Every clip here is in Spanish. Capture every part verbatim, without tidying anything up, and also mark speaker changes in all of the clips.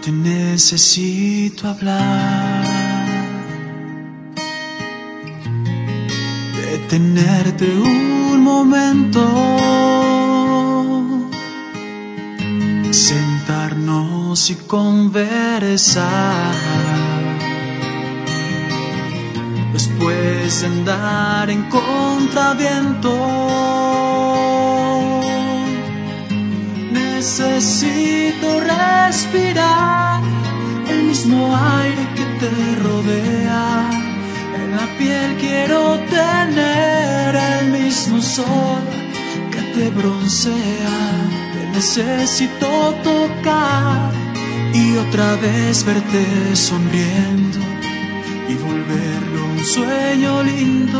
Speaker 1: te necesito hablar, detenerte un momento, sentarnos y conversar. Después de andar en contraviento, necesito respirar el mismo aire que te rodea. En la piel quiero tener el mismo sol que te broncea. Te necesito tocar y otra vez verte sonriendo y volverlo un sueño lindo.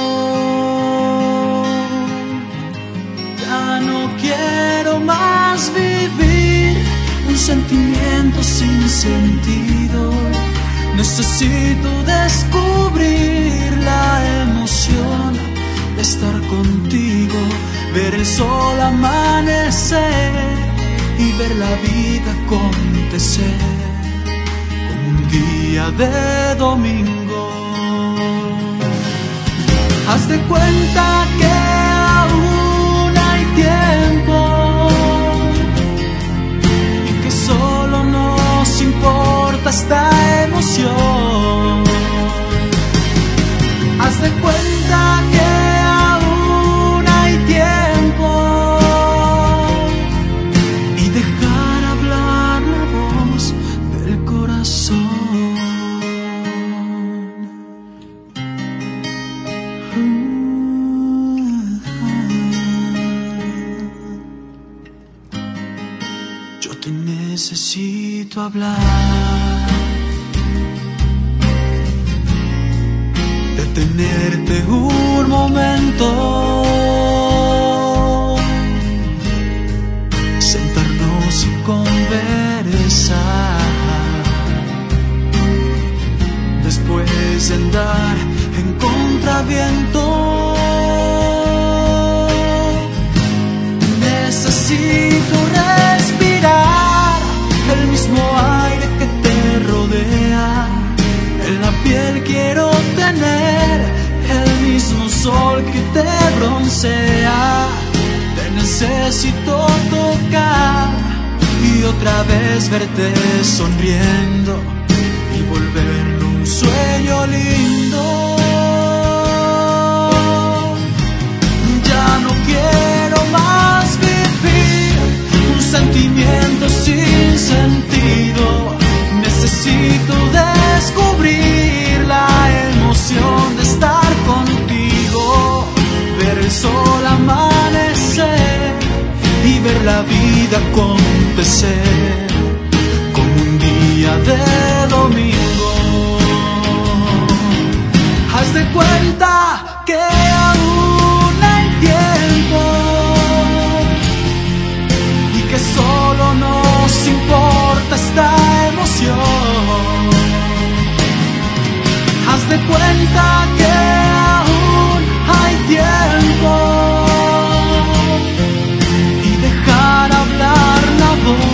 Speaker 1: Ya no quiero más vivir un sentimiento sin sentido. Necesito descubrir la emoción de estar contigo, ver el sol amanecer y ver la vida acontecer como un día de domingo. Haz de cuenta que aún hay tiempo y que solo nos importa esta emoción. Haz de cuenta que aún hay tiempo y dejar hablar la voz del corazón. Yo te necesito hablar, detenerte un momento, sentarnos y conversar. Después de andar en contraviento, necesito respirar el mismo aire que te rodea. En la piel quiero tener el mismo sol que te broncea. Te necesito tocar y otra vez verte sonriendo y volverlo un sueño lindo. Ya no quiero más vivir un sentimiento sin sentido. Necesito descubrir la emoción de estar contigo, ver el sol amanecer y ver la vida acontecer como un día de domingo. Haz de cuenta que aún hay tiempo y que solo nos importa esta emoción. Haz de cuenta que aún hay tiempo y dejar hablar la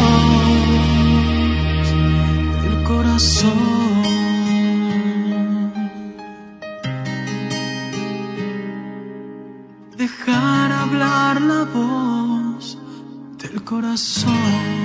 Speaker 1: voz del corazón. Dejar hablar la voz del corazón.